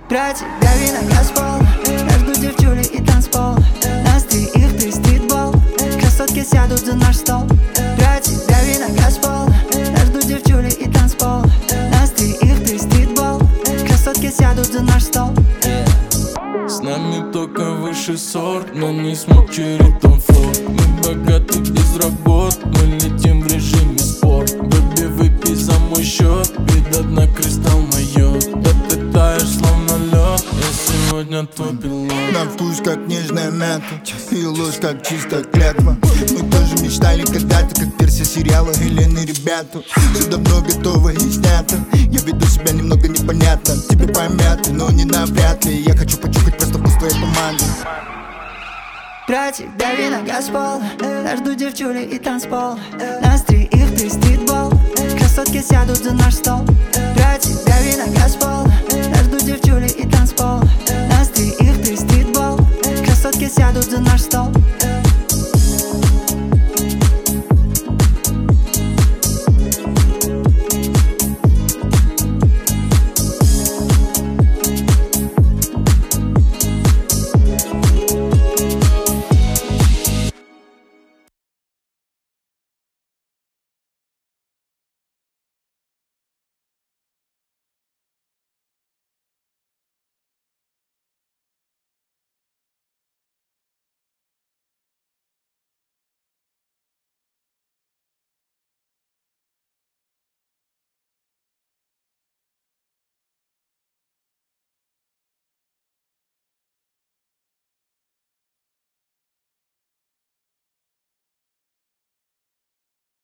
Про тебя вина Газпол, я жду девчули и танцпол. Нас троих, ты стритбол, красотки сядут за наш стол. Про тебя вина Газпол, я жду девчули и танцпол. Нас троих, ты стритбол, красотки сядут за наш стол. С нами только высший сорт, но не смог через Том Форд. Мы богаты без работ, мы летим в режиме спорт. Бэби, выпей за мой счет, видать на кристалл майот. Да ты таешь словно лед, я сегодня твой пилот. На вкус как нежная мята, и ложь как чистая клятва. Мы тоже мечтали когда-то, как перси сериала Елены ребята. Все давно готово и снято, я веду себя немного непонятно. Тебе помято, но не навряд ли. Я хочу почухать просто вкус твоей помады. Про тебя вина Газпол, я жду девчули и танцпол. Нас троих, ты стритбол, красотки сядут за наш стол.